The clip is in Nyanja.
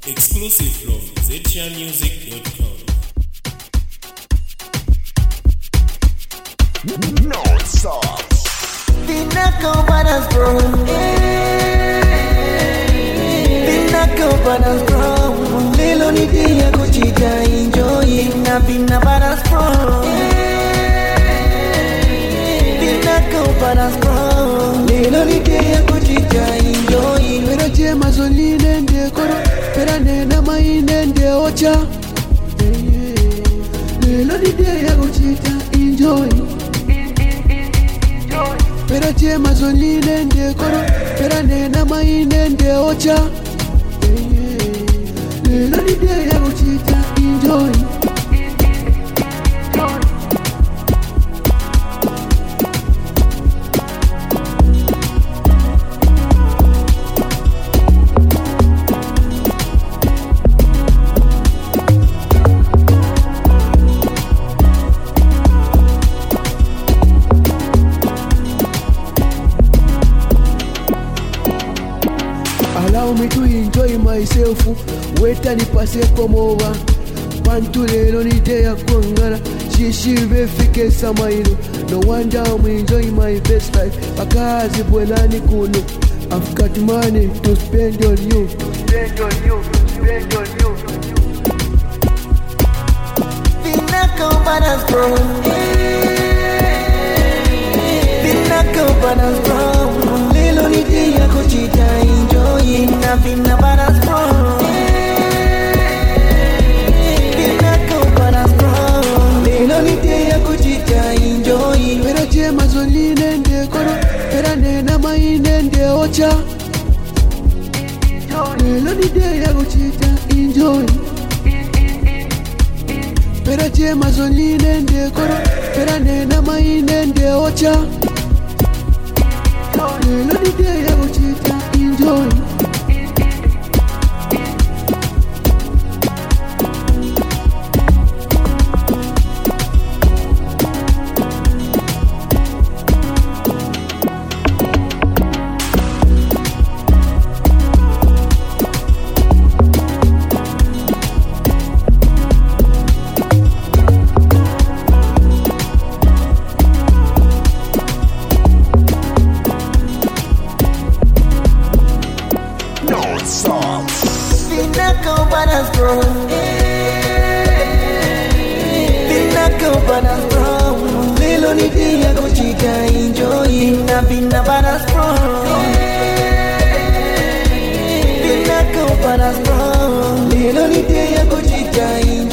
Exclusive from zetiamusic.com. No, it's off. Pinnacle Bananas Bro. Pinnacle Bananas Bro. Lelo ni dia kuchita enjoy. Pinna Bananas Bro. Pinnacle Bananas Bro. Lelo ni dia kuchita enjoy. Pero chema soline ndie koro. Pera nena maine ndie ocha. Lelo ni dia kuchita enjoy. Pera chema soline ndie koro. Pera nena maine ndie ocha. Lelo ni dia kuchita enjoy. Allow me to enjoy myself. Wait and pass come over. Pantu lelo ni day ya kuangala. Shishibe fike samailo. No wonder I'm enjoying my best life. Pakazi bwelani kuno. I've got money to spend on you. Spend on you. Spend on you. Pinnacle Bananas Bro. Pinnacle Bananas Bro. Lelo ni dia kuchita enjoy. Pinna Bananas Bro. Pinnacle Bananas Bro. Lelo ni dia kuchita enjoy. Pero chema soline ndie koro. Pera nena maine ndie ocha. Lelo ni dia kuchita enjoy. Pera chema soline ndie koro. Pera nena maine ndie ocha. Lelo ni dia kuchita enjoy. No, it's off. Pinnacle Bananas Bro. Pinnacle Bananas Bro. Lelo ni dia kuchita enjoy. Pinna Bananas Bro. Pinnacle Bananas Bro. Lelo ni dia kuchita enjoy.